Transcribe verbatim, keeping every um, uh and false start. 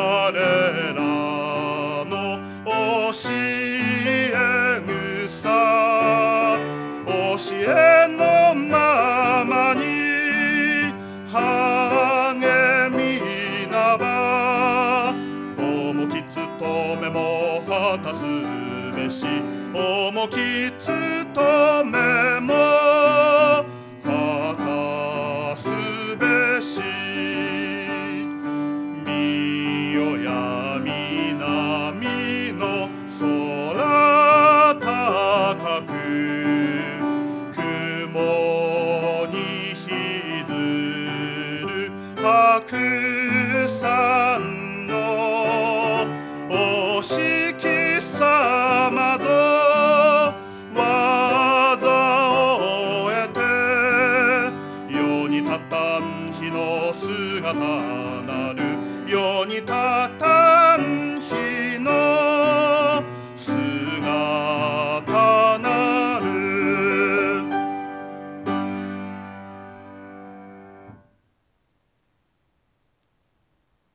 我らの教え草、教えのままに励みなば、重き務めも果たすべし、重き務めも果たすべし。見よや南の空高く、雲にひずる白山のお敷様ぞ、技を得て世に立たん日の姿なる、世に立た